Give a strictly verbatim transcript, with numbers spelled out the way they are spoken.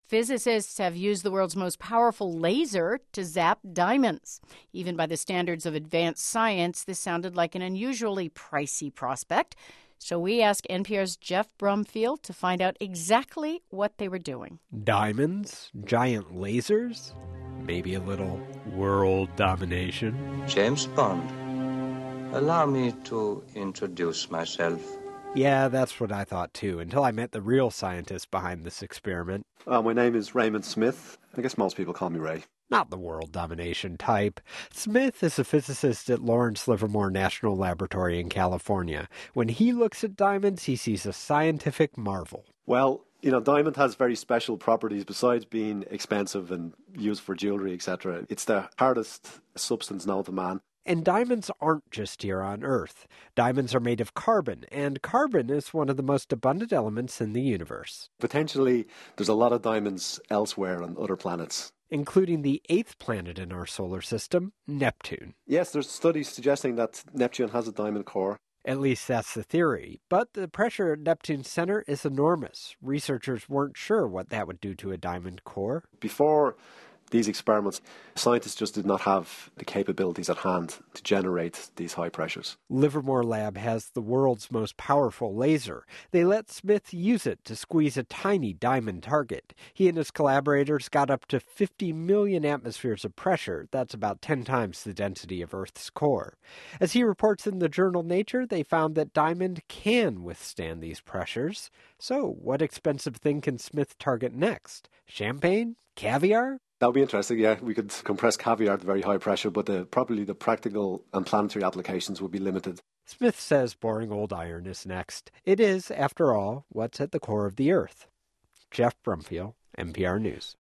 Physicists have used the world's most powerful laser to zap diamonds. Even by the standards of advanced science, this sounded like an unusually pricey prospect. So we asked N P R's Jeff Brumfield to find out exactly what they were doing. Diamonds? Giant lasers? Maybe a little world domination? James Bond. Allow me to introduce myself. Yeah, that's what I thought too, until I met the real scientist behind this experiment. Uh, my name is Raymond Smith. I guess most people call me Ray. Not the world domination type. Smith is a physicist at Lawrence Livermore National Laboratory in California. When he looks at diamonds, he sees a scientific marvel. Well, you know, diamond has very special properties besides being expensive and used for jewelry, et cetera. It's the hardest substance known to man. And diamonds aren't just here on Earth. Diamonds are made of carbon, and carbon is one of the most abundant elements in the universe. Potentially, there's a lot of diamonds elsewhere on other planets. Including the eighth planet in our solar system, Neptune. Yes, there's studies suggesting that Neptune has a diamond core. At least that's the theory. But the pressure at Neptune's center is enormous. Researchers weren't sure what that would do to a diamond core. Before these experiments, scientists just did not have the capabilities at hand to generate these high pressures. Livermore Lab has the world's most powerful laser. They let Smith use it to squeeze a tiny diamond target. He and his collaborators got up to fifty million atmospheres of pressure. That's about ten times the density of Earth's core. As he reports in the journal Nature, they found that diamond can withstand these pressures. So what expensive thing can Smith target next? Champagne? Caviar? That would be interesting, yeah. We could compress caviar to very high pressure, but the, probably the practical and planetary applications would be limited. Smith says boring old iron is next. It is, after all, what's at the core of the Earth. Jeff Brumfield, N P R News.